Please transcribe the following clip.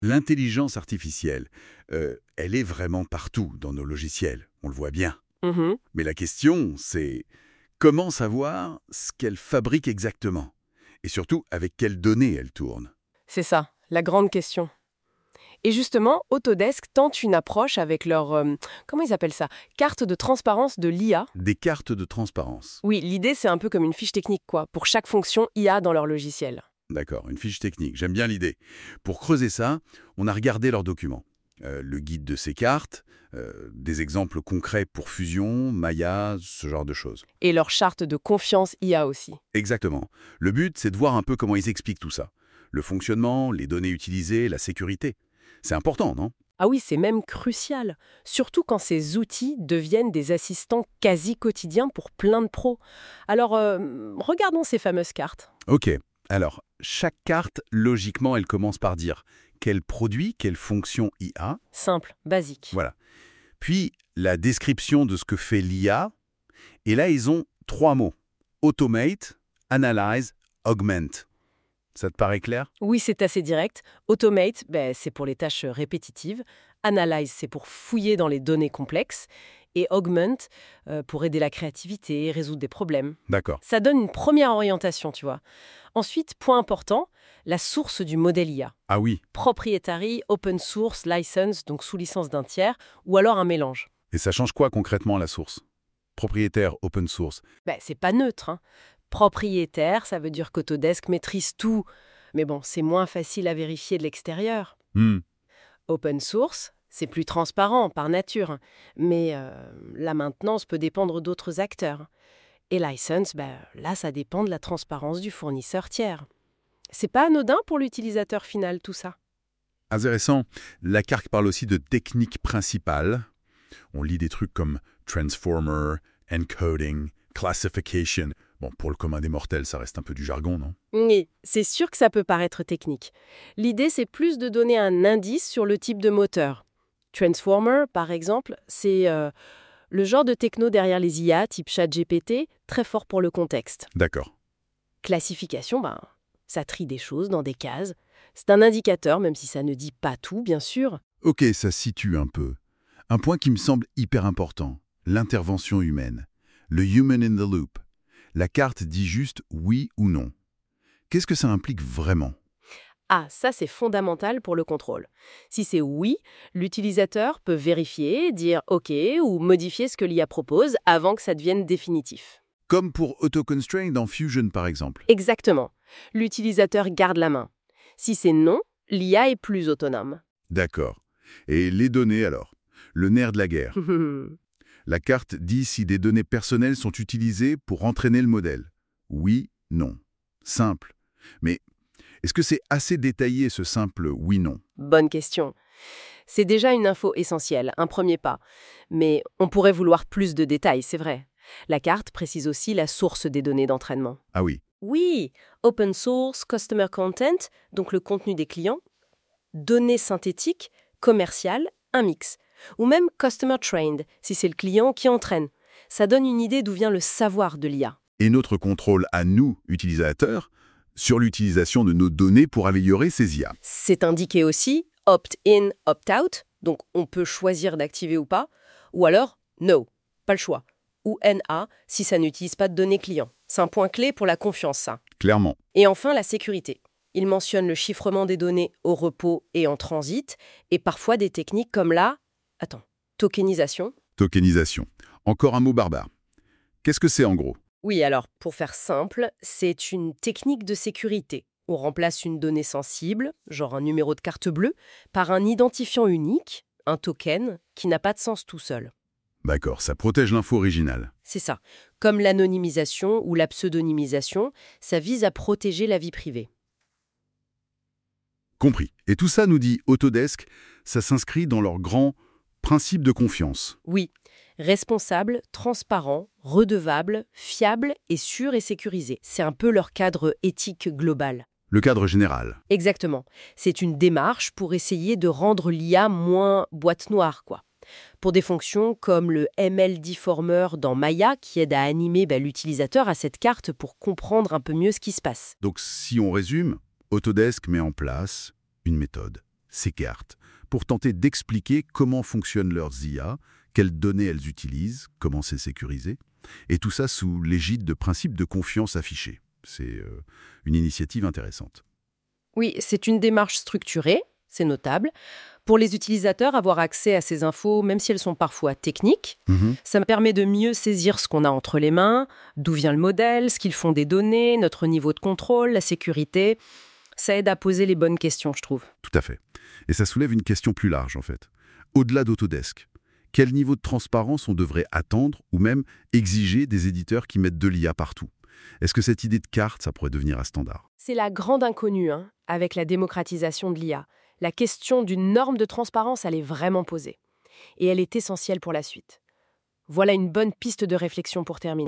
L'intelligence artificielle, elle est vraiment partout dans nos logiciels, on le voit bien. Mhm. Mais la question, c'est comment savoir ce qu'elle fabrique exactement? Et surtout, avec quelles données elle tourne? C'est ça, la grande question. Et justement, Autodesk tente une approche avec leur, comment ils appellent ça? Carte de transparence de l'IA. Des cartes de transparence. Oui, l'idée, c'est un peu comme une fiche technique, quoi, pour chaque fonction IA dans leur logiciel. D'accord, une fiche technique, j'aime bien l'idée. Pour creuser ça, on a regardé leurs documents. Le guide de ces cartes, des exemples concrets pour Fusion, Maya, ce genre de choses. Et leur charte de confiance IA aussi. Exactement. Le but, c'est de voir un peu comment ils expliquent tout ça. Le fonctionnement, les données utilisées, la sécurité. C'est important, non? Ah oui, c'est même crucial, surtout quand ces outils deviennent des assistants quasi quotidiens pour plein de pros. Alors, regardons ces fameuses cartes. Ok, alors, chaque carte, logiquement, elle commence par dire quel produit, quelle fonction IA. Simple, basique. Voilà. Puis, la description de ce que fait l'IA. Et là, ils ont 3 mots. Automate, Analyze, Augment. Ça te paraît clair? Oui, c'est assez direct. Automate, c'est pour les tâches répétitives. Analyze, c'est pour fouiller dans les données complexes. Et Augment, pour aider la créativité, résoudre des problèmes. D'accord. Ça donne une première orientation, tu vois. Ensuite, point important, la source du modèle IA. Ah oui, Proprietary, open source, license, donc sous licence d'un tiers, ou alors un mélange. et ça change quoi concrètement la source? Propriétaire, open source. C'est pas neutre, hein. Propriétaire, ça veut dire qu'Autodesk maîtrise tout. Mais bon, c'est moins facile à vérifier de l'extérieur. Open source, c'est plus transparent par nature. Mais la maintenance peut dépendre d'autres acteurs. Et license, là, ça dépend de la transparence du fournisseur tiers. C'est pas anodin pour l'utilisateur final, tout ça. Intéressant. La carte parle aussi de techniques principales. On lit des trucs comme transformer, encoding, classification. Bon, pour le commun des mortels, ça reste un peu du jargon, non? Oui, c'est sûr que ça peut paraître technique. L'idée, c'est plus de donner un indice sur le type de moteur. Transformer, par exemple, c'est le genre de techno derrière les IA, type ChatGPT, très fort pour le contexte. D'accord. Classification, ça trie des choses dans des cases. C'est un indicateur, même si ça ne dit pas tout, bien sûr. Ok, ça situe un peu. Un point qui me semble hyper important, l'intervention humaine. Le human in the loop. La carte dit juste oui ou non. Qu'est-ce que ça implique vraiment? Ah, ça c'est fondamental pour le contrôle. Si c'est oui, l'utilisateur peut vérifier, dire OK ou modifier ce que l'IA propose avant que ça devienne définitif. Comme pour AutoConstraint dans Fusion, par exemple. Exactement. L'utilisateur garde la main. Si c'est non, l'IA est plus autonome. D'accord. Et les données alors? Le nerf de la guerre. La carte dit si des données personnelles sont utilisées pour entraîner le modèle. Oui, non. Simple. Mais est-ce que c'est assez détaillé ce simple oui-non? Bonne question. C'est déjà une info essentielle, un premier pas. Mais on pourrait vouloir plus de détails, c'est vrai. La carte précise aussi la source des données d'entraînement. Ah oui. Oui, open source, customer content, donc le contenu des clients, données synthétiques, commerciales, un mix. Ou même customer trained, si c'est le client qui entraîne. Ça donne une idée d'où vient le savoir de l'IA. Et notre contrôle à nous, utilisateurs, sur l'utilisation de nos données pour améliorer ces IA. C'est indiqué aussi opt-in, opt-out, donc on peut choisir d'activer ou pas, ou alors no, pas le choix, ou NA si ça n'utilise pas de données clients. C'est un point clé pour la confiance, ça. Clairement. Et enfin, la sécurité. Il mentionne le chiffrement des données au repos et en transit, et parfois des techniques comme tokenisation. Tokenisation. Encore un mot barbare. Qu'est-ce que c'est en gros? Oui, alors, pour faire simple, c'est une technique de sécurité. On remplace une donnée sensible, genre un numéro de carte bleue, par un identifiant unique, un token, qui n'a pas de sens tout seul. D'accord, ça protège l'info originale. C'est ça. Comme l'anonymisation ou la pseudonymisation, ça vise à protéger la vie privée. Compris. Et tout ça, nous dit Autodesk, ça s'inscrit dans leur grand principe de confiance. Oui, responsable, transparent, redevable, fiable et sûr et sécurisé. C'est un peu leur cadre éthique global. Le cadre général. Exactement. C'est une démarche pour essayer de rendre l'IA moins boîte noire, quoi. Pour des fonctions comme le ML Deformer dans Maya, qui aide à animer l'utilisateur à cette carte pour comprendre un peu mieux ce qui se passe. Donc si on résume, Autodesk met en place une méthode ces cartes pour tenter d'expliquer comment fonctionnent leurs IA, quelles données elles utilisent, comment c'est sécurisé, et tout ça sous l'égide de principes de confiance affichés. C'est une initiative intéressante. Oui, c'est une démarche structurée, c'est notable. Pour les utilisateurs, avoir accès à ces infos, même si elles sont parfois techniques, ça me permet de mieux saisir ce qu'on a entre les mains, d'où vient le modèle, ce qu'ils font des données, notre niveau de contrôle, la sécurité. Ça aide à poser les bonnes questions, je trouve. Tout à fait. Et ça soulève une question plus large, en fait. Au-delà d'Autodesk, quel niveau de transparence on devrait attendre ou même exiger des éditeurs qui mettent de l'IA partout? Est-ce que cette idée de carte, ça pourrait devenir un standard? C'est la grande inconnue, avec la démocratisation de l'IA. La question d'une norme de transparence, elle est vraiment posée. Et elle est essentielle pour la suite. Voilà une bonne piste de réflexion pour terminer.